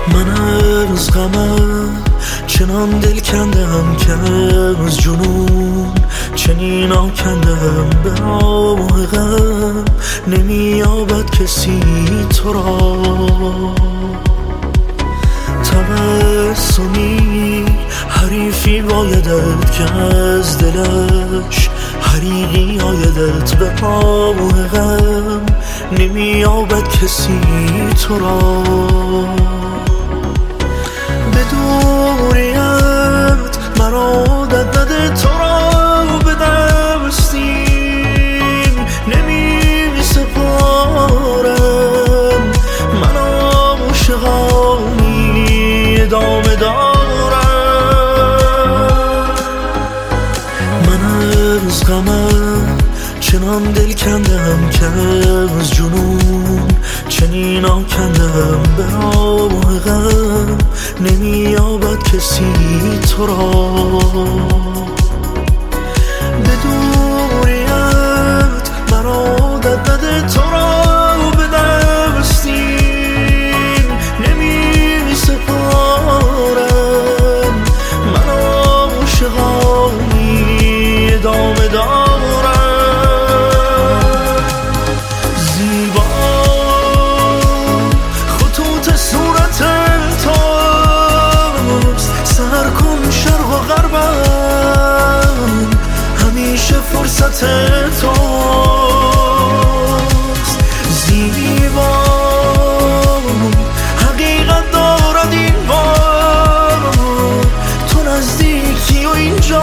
من از غمم چنان دل کندم که از جنون چنین آکندم. به راه غم نمییابد کسی تو را. تبسمی حریفی بایدت که از دلش حریقی آیدت. به راه غم نمییابد کسی تو را. به دوریت مرا دد تو را به دستیم نمی سپارم. من عاشقانی ادامه دارم. من از غمم چنان دل کندم که از جنون چنین آکندم. به راه غم نمییابد کسی تو را. به دوریت مرا دد تو را به دستیم نمی سپارم. من عاشقانی ادامه دارم. فرصت توست زیبا. حقیقت دارد این بار تو نزدیکی و اینجا.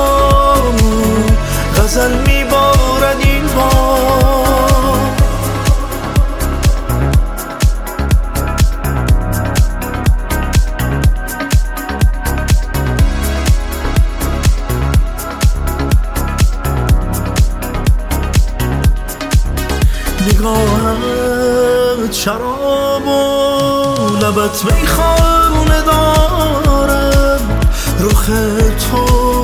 غزل میبارد این بار. نگاهت شراب و لبت میخانه دارم. رخ تو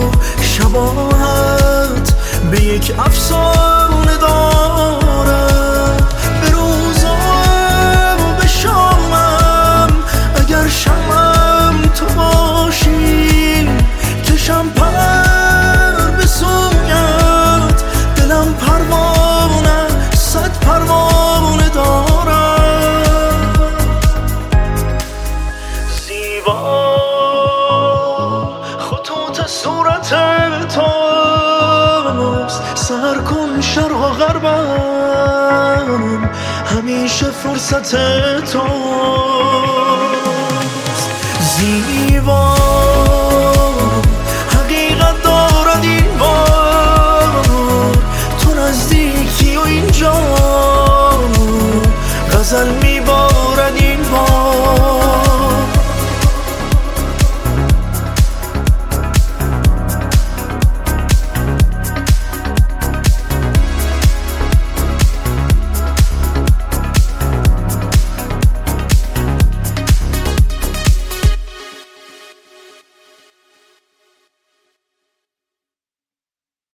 شباهت به یک افسانه دارم. به روزم و به شامم اگر شمم تو باشی کشم پر به سویت. دلم پروانه صد پروانه دارم. زیبا خطوط صورت توست. سر کن شرق و غربم همیشه فرصت توست. زیبا حقیقت دارد این بار تو نزدیکی و اینجا. غزل